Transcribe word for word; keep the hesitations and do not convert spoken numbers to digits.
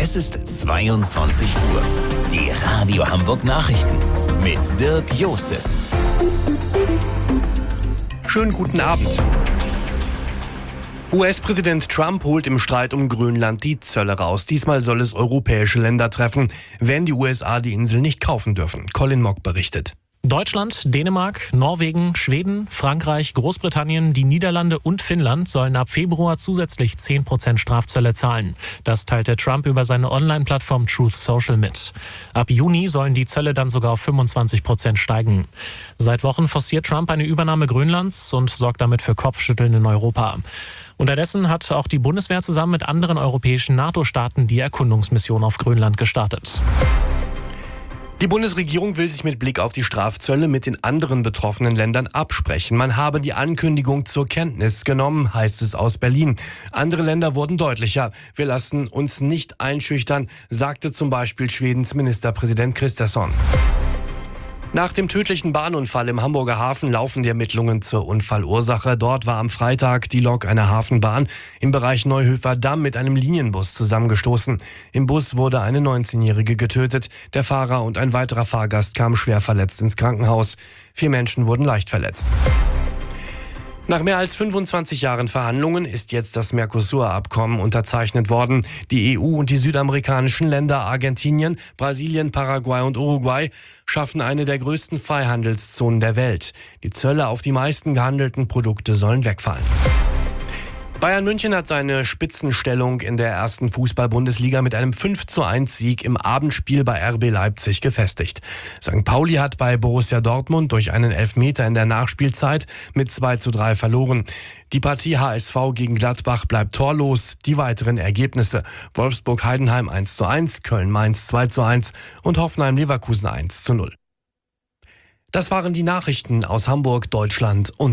Es ist zweiundzwanzig Uhr. Die Radio Hamburg Nachrichten mit Dirk Jostes. Schönen guten Abend. U S-Präsident Trump holt im Streit um Grönland die Zölle raus. Diesmal soll es europäische Länder treffen, wenn die U S A die Insel nicht kaufen dürfen. Colin Mock berichtet. Deutschland, Dänemark, Norwegen, Schweden, Frankreich, Großbritannien, die Niederlande und Finnland sollen ab Februar zusätzlich zehn Prozent Strafzölle zahlen. Das teilte Trump über seine Online-Plattform Truth Social mit. Ab Juni sollen die Zölle dann sogar auf fünfundzwanzig Prozent steigen. Seit Wochen forciert Trump eine Übernahme Grönlands und sorgt damit für Kopfschütteln in Europa. Unterdessen hat auch die Bundeswehr zusammen mit anderen europäischen NATO-Staaten die Erkundungsmission auf Grönland gestartet. Die Bundesregierung will sich mit Blick auf die Strafzölle mit den anderen betroffenen Ländern absprechen. Man habe die Ankündigung zur Kenntnis genommen, heißt es aus Berlin. Andere Länder wurden deutlicher. Wir lassen uns nicht einschüchtern, sagte zum Beispiel Schwedens Ministerpräsident Kristersson. Nach dem tödlichen Bahnunfall im Hamburger Hafen laufen die Ermittlungen zur Unfallursache. Dort war am Freitag die Lok einer Hafenbahn im Bereich Neuhöfer Damm mit einem Linienbus zusammengestoßen. Im Bus wurde eine neunzehnjährige getötet. Der Fahrer und ein weiterer Fahrgast kamen schwer verletzt ins Krankenhaus. Vier Menschen wurden leicht verletzt. Nach mehr als fünfundzwanzig Jahren Verhandlungen ist jetzt das Mercosur-Abkommen unterzeichnet worden. Die E U und die südamerikanischen Länder Argentinien, Brasilien, Paraguay und Uruguay schaffen eine der größten Freihandelszonen der Welt. Die Zölle auf die meisten gehandelten Produkte sollen wegfallen. Bayern München hat seine Spitzenstellung in der ersten Fußball-Bundesliga mit einem fünf zu eins Sieg im Abendspiel bei R B Leipzig gefestigt. Sankt Pauli hat bei Borussia Dortmund durch einen Elfmeter in der Nachspielzeit mit zwei zu drei verloren. Die Partie H S V gegen Gladbach bleibt torlos. Die weiteren Ergebnisse: Wolfsburg-Heidenheim eins zu eins, Köln-Mainz zwei zu eins und Hoffenheim-Leverkusen eins zu null. Das waren die Nachrichten aus Hamburg, Deutschland und